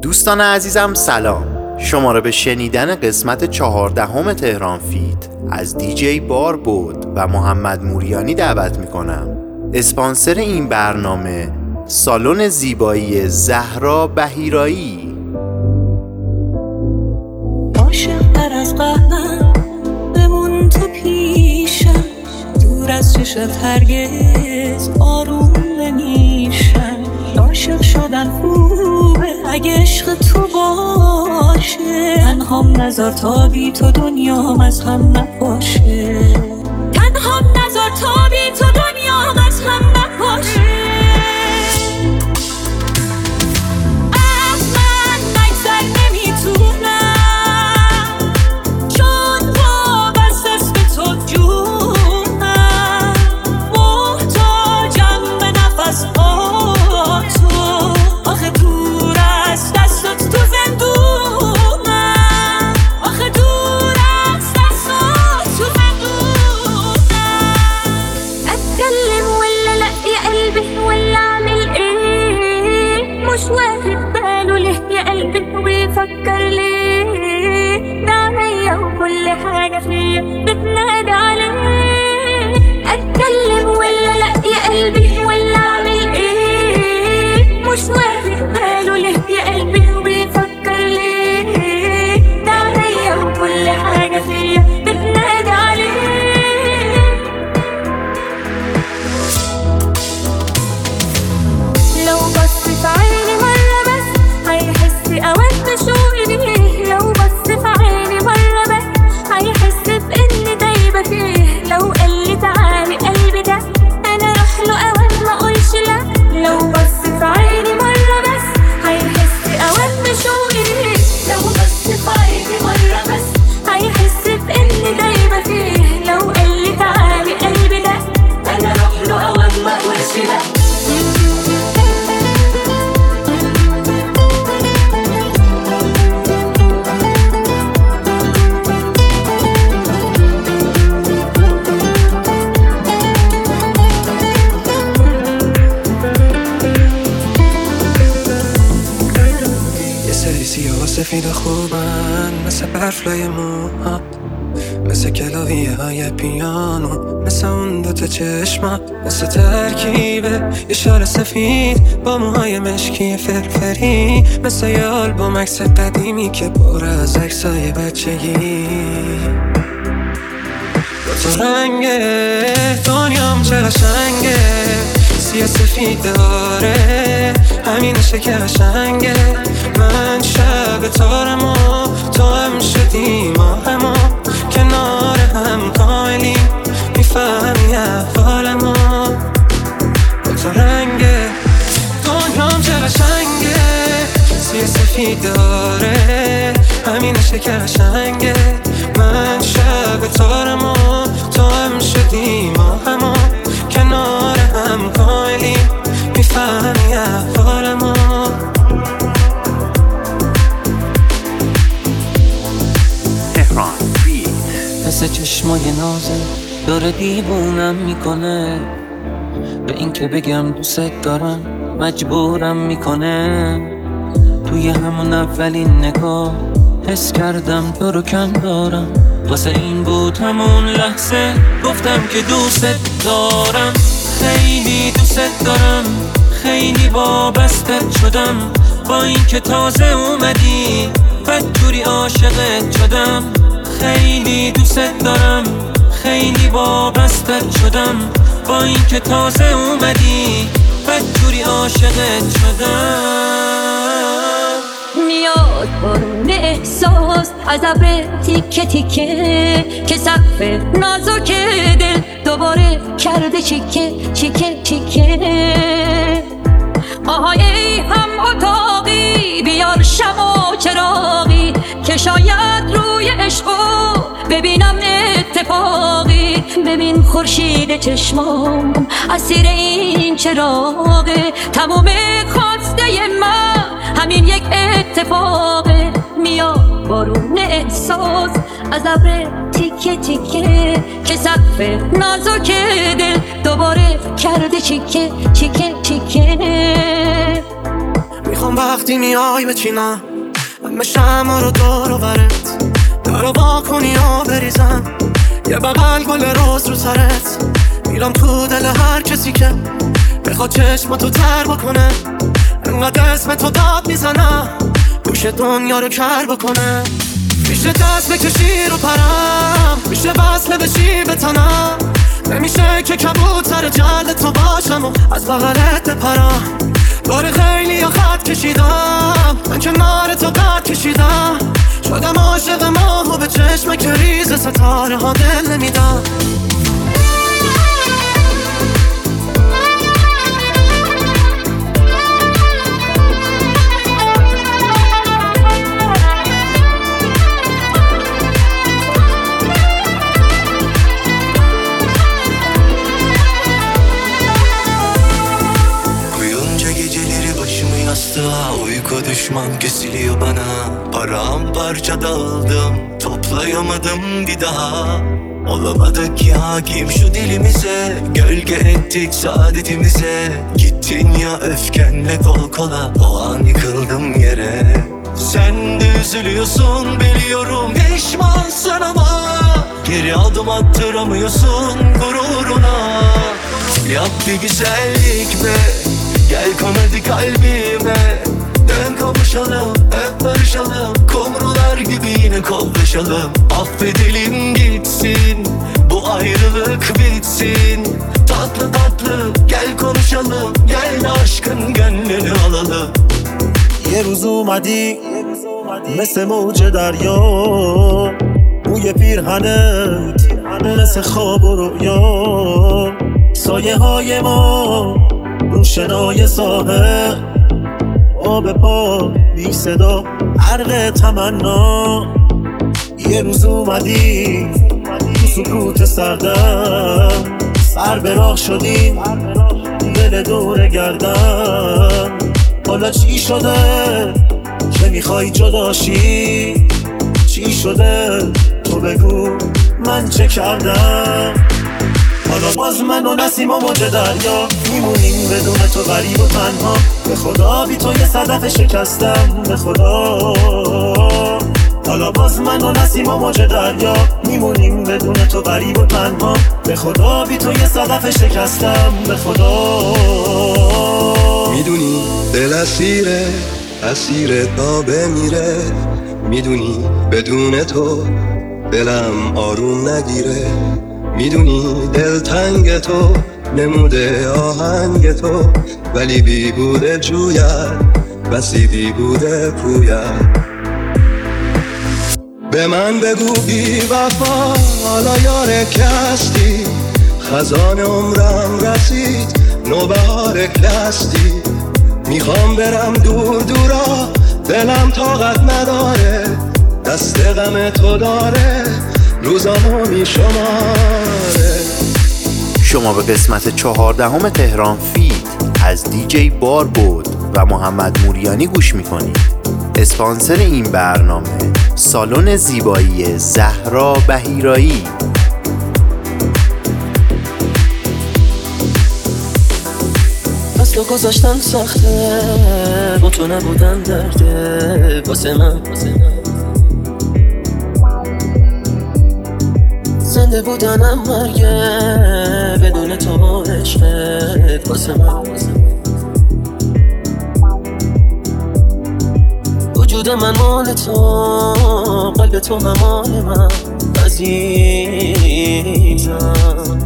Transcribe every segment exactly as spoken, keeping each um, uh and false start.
دوستان عزیزم سلام، شما را به شنیدن قسمت چهاردهم تهران فیت از دیجی بار بود و محمد موریانی دعوت می کنم. اسپانسر این برنامه سالن زیبایی زهرا بهیرایی. عاشق‌تر از قهرم بمون تو پیشم، دور از چشت هرگز آروم نمیشم. عاشق شدن خوبه اگه عشق تو باشه، تنهام نذار تا بی تو دنیام از هم نپاشه. تنهام نذار تا بی تو دنیام از هم نپاشه. از من نگذر نمیتونم، چون وابسته به تو جونم. محتاجم به نفس ها تو، آخه دور از دستت تو زندونم. آخه دور از دستت تو زندونم. اتكلم ولا لا يا قلبي ولا اعمل ايه؟ مش واخد باله ليه يا قلبي وبيفكر ليه؟ ده عينيا وكل حاجة فيا بتنادي عليه. اتكلم ولا لا يا قلبي ولا اعمل ايه؟ مش واخد باله ليه يا قلبي وبيفكر ليه؟ ده عينيا وكل حاجة فيا بتنادي عليه. لو بص في عيني مرة بس هيحس أوقات بشوقي بيه. لو بص في عيني مرة بس هيحس بإني دايبة فيه. لو قالي تعالي قلبي ده أنا راح له أوقات ما أقولش لا. لو بص في عيني مرة بس هيحس أوقات بشوقي بيه. لو بص في عيني مرة بس هيحس بإني دايبة فيه. لو قالي تعالي قلبي ده أنا راح له أوقات ما أقولش لا. سفید خوبن مثل برفلای موها، مثل کلاویه های پیانو، مثل اون دوتا چشمات، مثل ترکیبه یه شال سفید با موهای مشکی فرفری، مثل یه آلبوم عکس قدیمی که پر از عکسای بچگی. با تو رنگه دنیام چه قشنگه، سیاه سفید داره همینشه که قشنگه. من شب تارم و تو هم شدی ماهمو، کنار هم کاملی میفهمی احوالمو. با تو رنگه دنیام چه قشنگه، سیاه سفید داره همینشه که قشنگه. من شب تارم و تو هم شدی ماهمو، کنار هم کاملی میفهمی احوالمو. تهران فیت. مثل چشمای نازه داره دیوونم میکنه، به این که بگم دوست دارم مجبورم میکنه. توی همون اولین نگاه حس کردم تو رو کم دارم، واسه این بود همون لحظه گفتم که دوست دارم. خیلی دوست دارم، خیلی وابستت شدم، با این که تازه اومدی بدجوری عاشقت شدم. خیلی دوست دارم، خیلی وابستت شدم، با این که تازه اومدی بدجوری عاشقت شدم. میاد بارون احساس از ابر تیکه تیکه، که سقف نازک دل دوباره کرده چیکه چیکه چیکه. آهای ای هم اتاقی بیار شم و چراغی، که شاید روی عشقو ببینم اتفاقی. ببین خورشید چشمام اسیر این چراغه، تموم خواسته من همین یک اتفاقه. میاد بارون احساس از ابر تیکه تیکه، که سقف نازک دل دوباره کرده چیکه چیکه چیکه. میخوام وقتی میای بچینم همه شمع رو دور و برت درو با کنی و بریزم یه بغل گل روز رو سرت میرم تو دل هر کسی که بخواد چشم تو تر بکنه انقدر اسم تو داد میزنم گوش دنیا رو کر بکنه میشه دست بکشی رو پرم میشه وصله بشی به تنم نمیشه که کبوتر جلد تو باشم و از بغلت بپرم داره خیلی یا خط کشیدم من کنار تو قد کشیدم شدم عاشق ماه و به چشم کریز ستاره ها دل نمیدم Uyku düşman kesiliyor bana Paramparça daldım Toplayamadım bir daha Olamadık ya hakim şu dilimize Gölge ettik saadetimize Gittin ya öfkenle kol kola O an yıkıldım yere Sen de üzülüyorsun biliyorum Pişmansın ama Geri adım attıramıyorsun gururuna Yap bir güzellik be Gel kon hadi kalbime Dön kavuşalım, hep barışalım Kumrular gibi yine kollaşalım Affedelim gitsin Bu ayrılık bitsin Tatlı tatlı gel konuşalım Gel aşkın gönlünü alalım یه روز اومدی مثل موج دریا بوی پیرهنت مثل خواب و رؤیا سایه های ما روشنای ساحل آب پا بی صدا عرق تمنا یه روز اومدی تو سکوت سردم سر به راه شدیم دل دور گردم حالا چی شده که میخوای جداشی چی شده تو بگو من چه کردم حالا باز من و نسیم و موج دریا میمونیم بدون تو غریب و تنها به خدا بی تو یه صدف شکستم به خدا حالا باز من و نسیم و موج دریا میمونیم بدون تو غریب و تنها به خدا بی تو یه صدف شکستم به خدا میدونی دل اسیره اسیر تا بمیره میدونی بدون تو دلم آروم نگیره میدونی دل تنگ تو نموده آهنگ تو ولی بیهوده جوید بسی بیهوده پوید به من بگو بی وفا حالا یار کستی خزان عمرم رسید نوبهار کستی میخوام برم دور دورا دلم طاقت نداره دست غم تو داره روزامو میشماره شما به قسمت چهاردهم تهران فیت از دیجی بار بود و محمد موریانی گوش میکنید. اسپانسر این برنامه سالن زیبایی زهرا بهیرایی. از تو گذاشتن سخته با تو نبودن درده واسه من زنده بودنم مرگه بدون تو با عشقت واسه من وجود من مال تو قلب تو هم مال من عزیزم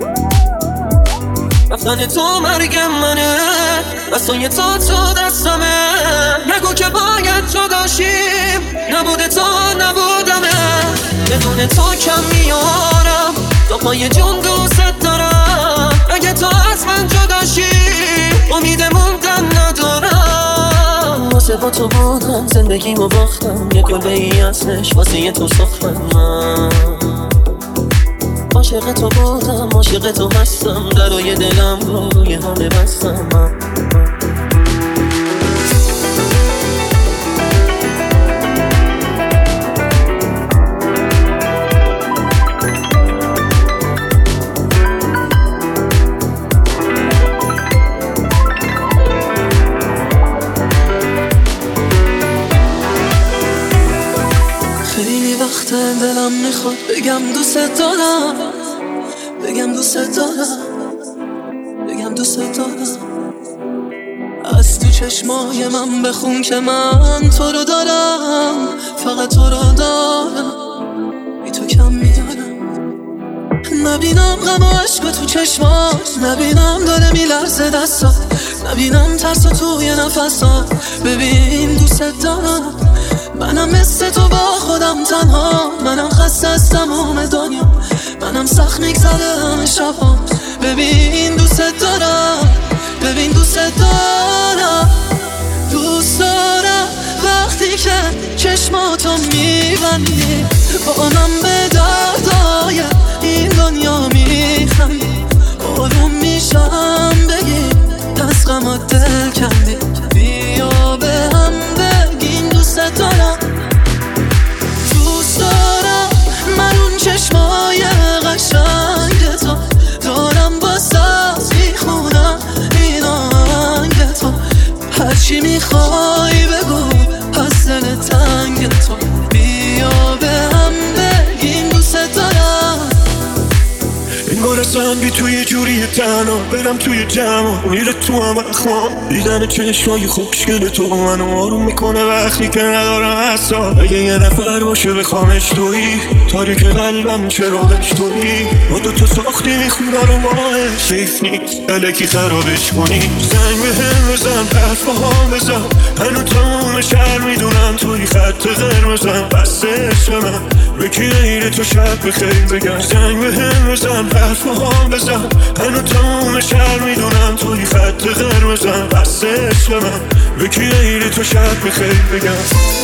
رفتن تو مرگ منه بسای تو تو دستمه نگو که باید جداشیم نبوده تو نبودمه بدون تو کم میارم تا پای جون دوست دارم اگه تو از من جداشی امید موندن ندارم واسه با تو بودم زندگیمو باختم یه کلبه ای ازش واسه یه تو ساختم من عاشق تو بودم عاشق تو هستم درای دلم رو روی همه بستم من وقته دلم میخواد بگم دوست دارم، بگم دوست دارم، بگم دوست دارم. از تو چشمای من بخون که من تو رو دارم، فقط تو رو دارم، بی تو کم میدارم. نبینم غم و عشق تو چشمات، نبینم داره میلرزه دستات، نبینم ترس توی نفسات. ببین دوست دارم، منم مثل تو با خودم تنها، منم خسته از تمام دنیا، منم سخت میگذره همه شبام. ببین دوست دارم، ببین دوست دارم، دوست دارم وقتی که چشماتو میبندی با من به دردای این دنیا میخندی. آروم میشم بگی از غمات دل کندی، بیا به هم بگین دوست دارم. دوست دارم من اون چشمای قشنگ تو دارم، واسه میخونم این آهنگ تو. هرچی میخوای بگو از دل تنگ تو، بیا به هم بگیم دوست دارم. این بارستان بی توی جوری تنها برم توی جمع میره تو هم اخوام. دیدن چشمای خوشگل تو منو آروم میکنه وقتی که ندارم حساب. اگه یه نفر باشه بخوامش تویی، تاریک قلبم چراغش تویی. ما دوتا ساختیم خونه رو ماهش حیف نیست الکی خرابش کنی. زنگ به هم بزن حرف با هم بزن، هنو تمام شهر میدونم توی خط قرمزم. بسته عشق من به کی غیر تو شب بخیر بگم. زنگ به هم بزن حرف با هم بزن، هنو تمام شهر میدونم توی خط قرمزم. بسته عشق من به کی غیر تو شب بخیر بگم.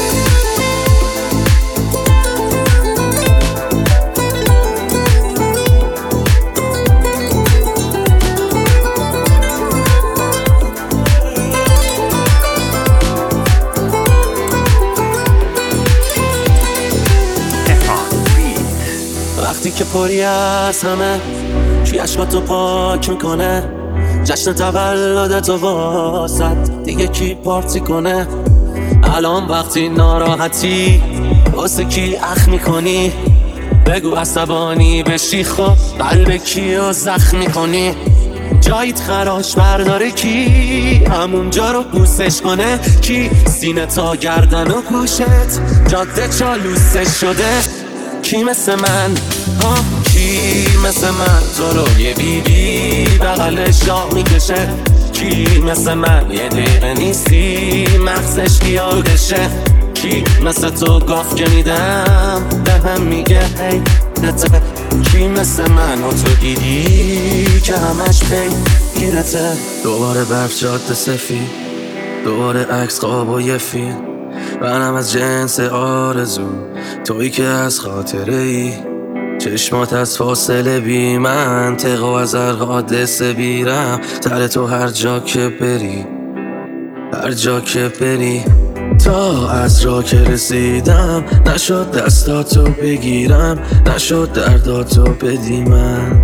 وقتی که پری از همه توی عشقاتو پاک میکنه، جشن تولدتو واسد دیگه کی پارتی کنه. الان وقتی ناراحتی واسه کی اخ میکنی، بگو عصبانی بشی خب قلب کیو زخم میکنی. جاییت خراش برداره کی همونجا رو بوسش کنه، کی سینه تا گردن و گوشت جاده چالوسش شده. کی مثل من آه کی مثل من تو رو یه بیبی بغل شاه میکشه. کی مثل من یه دقیقه نیستی مغزش یادشه. کی مثل تو گاف که میدم به هم میگه هی نته. کی مثل من و تو دیدی که همش پی گیرته. دوباره برف جاده سفید، دوباره عکس خواب و یه فیلم. منم از جنس آرزو تویی که از خاطره ای. چشمات از فاصله بی منطق و از هر حادثه بیرم. تر تو هر جا که بری، هر جا که بری. تا از راه که رسیدم نشد دستاتو بگیرم، نشد درداتو بدی من.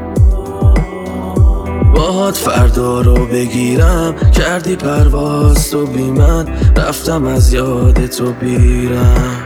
باهات فردا رو بگیرم، کردی پرواز تو بی من، رفتم از یاد تو بیرم.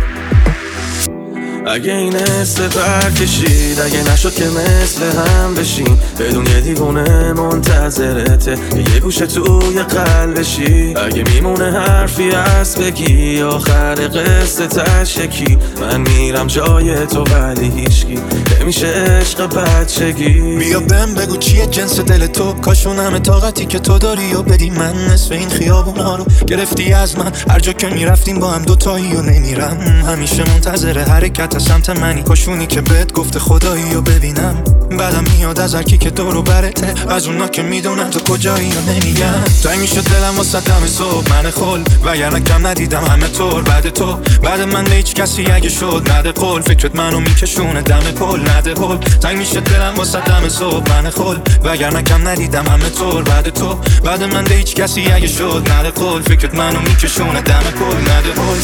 اگه این اسم برکشید، اگه نشد که مثل هم بشین، بدون یه دیوونه منتظرته یه گوشه توی قلبشی. اگه میمونه حرفی از بگی آخر قصه تشکی، من میرم جای تو ولی هیچکی نمیشه عشق بچگی. بیا بهم بگو چیه جنس دل تو، کاشون همه طاقتی که تو داری و بدی من. نصف این خیابونا رو گرفتی از من، هر جا که میرفتیم با هم دوتایی و نمیرم. همیشه منتظر حرکت سمت منی، کاشونی که بهت گفته خدایی و ببینم. بعدم میاد از هرکی که دورو برته، از اونا که میدونن تو کجایی و نمیگم. تنگ میشد دلم واسه دم صبح من خل، وگرنه کم ندیدم همه طور بعد تو. بعد من به هیچ کسی اگه شد نده قول، فکرت منو میکشونه دم پل نده هل. تنگ میشد دلم واسه دم صبح من خل، وگرنه کم ندیدم همه طور بعد تو. بعد من به هیچ کسی اگه شد نده قول، فکرت منو میکشونه دم پل نده هل.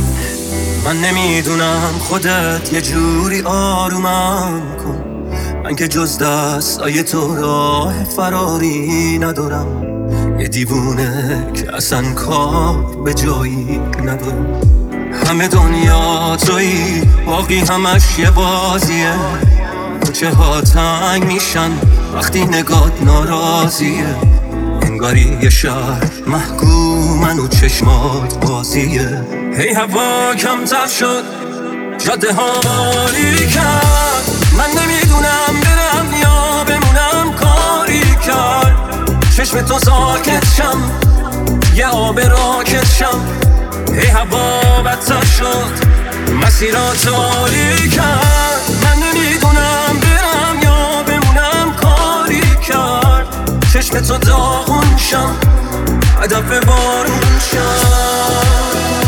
من نمیدونم خودت یه جوری آرومم کن، من من که جز دستای تو راه فراری ندارم، یه دیوونه که اصلا کار به جایی ندارم. همه دنیا تویی، باقی همش یه بازیه. کوچه ها تنگ میشن وقتی نگات ناراضیه. انگاری یه شهر محکومن و چشمات بازیه. هی هوا کمتر شد، جاده ها باری کرد. من نمیدونم برم یا بمونم، کاری کرد. چشم تو ساکت شم، یه آب راکت شم. هی هوا بدتر شد، مسیرها تاری کرد. من نمیدونم برم یا بمونم، کاری کرد. چشم تو داغون شم، هدف بارون شم.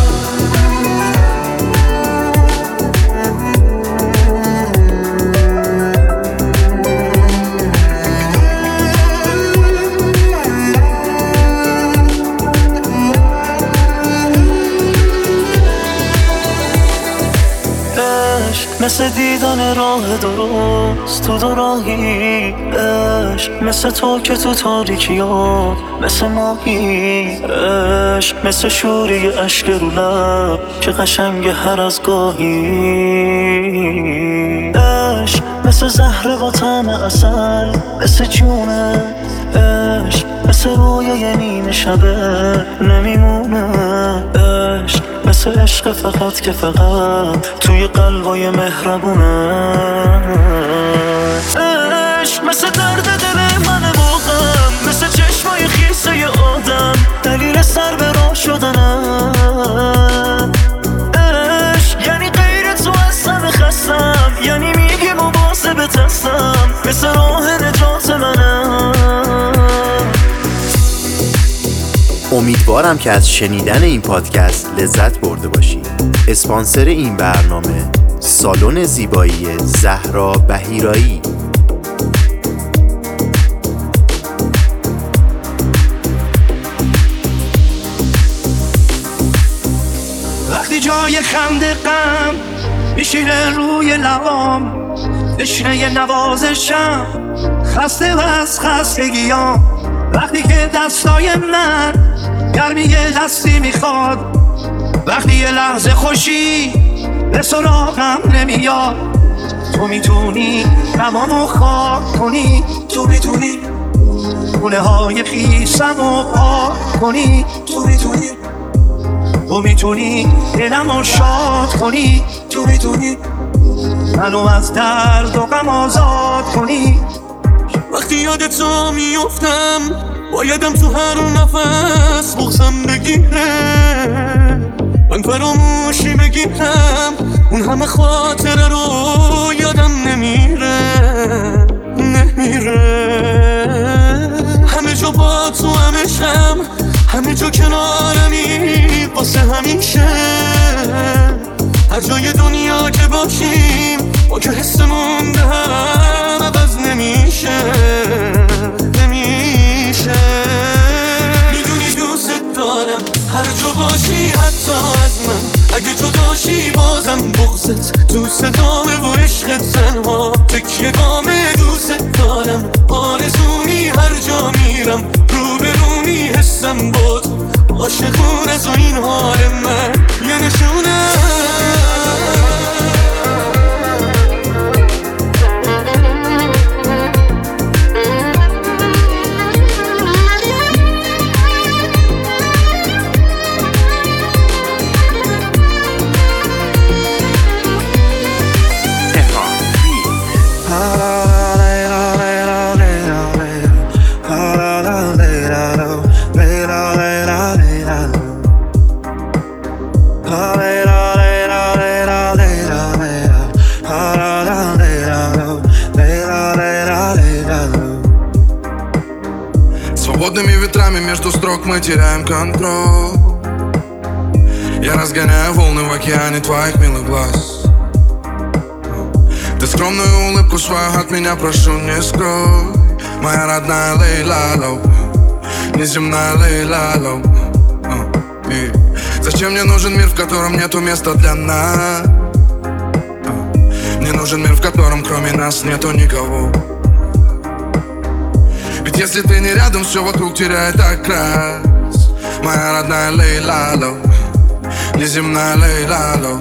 مثل دیدن راه درست تو دو راهی، عشق مثل تو که تو تاریکیات مثل ماهی. عشق مثل شوری اشک رو لب که قشنگ هر از گاهی. عشق مثل زهر با طعم عسل، مثل جونه. عشق مثل رویای نیمه شبه نمیمونه. عشق مثل عشق فقط که فقط توی قلبای مهربونه. عشق مثل درد دل من واقعا، مثل چشمای خیسه ی آدم، دلیل سر به راه شدنم. عشق یعنی غیر تو از همه خستم، یعنی میگی مواظب تستم، مثل راه نجات منم. امیدوارم که از شنیدن این پادکست لذت برده باشید. اسپانسر این برنامه سالن زیبایی زهرا بهیرایی. وقتی جای خنده غم میشینه روی لبام، تشنه نوازشم، خسته و از خستگیام. وقتی که دستای من گرمی یه دستی میخواد، وقتی یه لحظه خوشی به سراغم نمیاد. تو میتونی تمامو خاک کنی، تو میتونی خونه های خیسمو پاک کنی، تو میتونی تو میتونی دلمو شاد کنی، تو میتونی منو از درد و غم آزاد کنی. وقتی یاد تو میفتم بایدم تو هر نفس بغزم بگیره، من فراموشی بگیرم اون همه خاطره رو یادم نمیره نمیره. همه جا با تو همشم، همه جا کنارمی واسه همیشه. هر جای دنیا که باشیم با که حسمون به هم عوض نمیشه نمیشه. میدونی دوست دارم هر جا باشی، حتی از من اگه جداشی بازم بغضت تو صدامه و عشقت تنها تکیه گامه. دوست دارم آرزومی هر جا میرم، رو به رومی حسم با تو عاشقون از این حال من یه نشونه. Свободными ветрами между строк мы теряем контроль. Я разгоняю волны в океане твоих милых глаз. Ты скромную улыбку свою от меня прошу не скрой. Моя родная Лейла Лоу, неземная Лейла Лоу. Зачем мне нужен мир, в котором нету места для нас? Мне нужен мир, в котором кроме нас нету никого. Ведь если ты не рядом, все вокруг теряет окрас. Моя родная Лейла Ло, неземная Лейла Ло.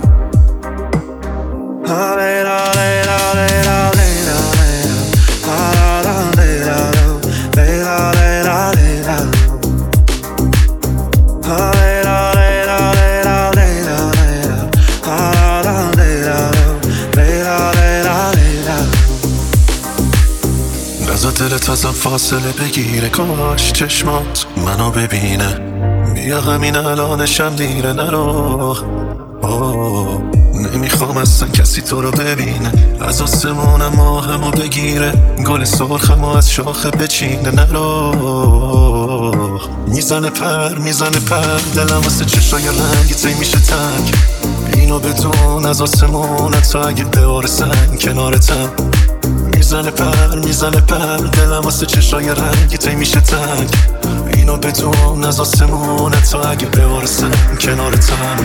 Лейла, Лейла, Лейла, Лейла, Лейла, Лейла, Лейла, Лейла, Лейла. بذار دلت ازم فاصله بگیره، کاش چشمات منو ببینه. بیا همین الانشم دیره نرو. آه، نمیخوام اصلا کسی تو رو ببینه. از آسمون ماهمو بگیره، گل سرخمو از شاخه بچینه نرو. میزنه پر میزنه پر دلم واسه چشای رنگی میشه تنگ. اینو بدون از آسمون تو اگه بارسن کنارتم. میزنه پر میزنه پر دلم واسه چشای رنگی میشه تنگ. اینو بدون از آسمون تو اگه بارسن کنارتم.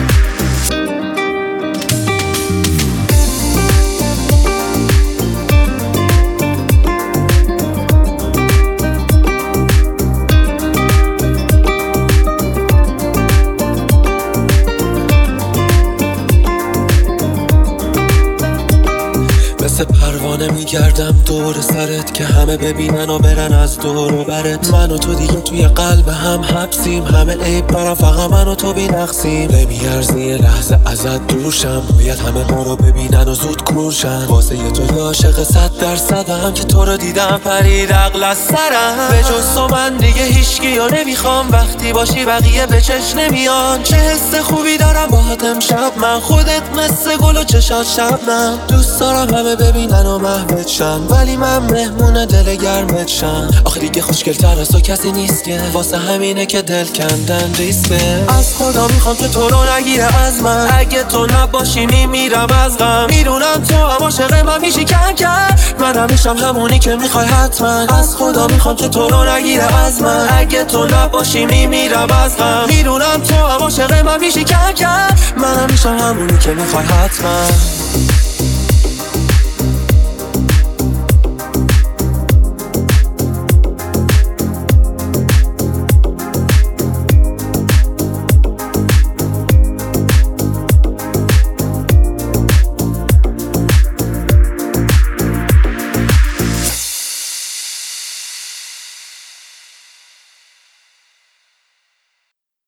مثل پروانه میگردم دور سرت که همه ببینن و برن از دور و برت. من و تو دیگه توی قلب هم حبسیم، همه عیب برم فقط من و تو بینقصیم. نمیارزی یه لحظه ازت دوشم، باید همه ما رو ببینن و زود کورشن. واسه یه تو یه عاشق صد درصدم که تو رو دیدم پرید عقل از سرم. به جز تو من دیگه هیچکی رو نمیخوام، وقتی باشی بقیه به چش نمیان. چه حس خوبی دارم باهات امشب من، خودت مثل گل و چشات شبنم. دوست دارم همه ببینن و محوت شن، ولی من مهمون دل گرمت شم. آخه دیگه خوشگل تر از تو کسی نیست که، واسه همینه که دل کندن ریسکه. از خدا میخوام که تو رو نگیره از من، اگه تو نباشی میمیرم از غم. میدونم تو هم عاشق من میشی کم کم، من همیشم همونی که میخوای حتما. از خدا میخوام که تو رو نگیره از من، اگه تو نباشی میمیرم از غم. میدونم تو هم عاشق من میشی کم کم، من همیشم همونی که میخوای حتما.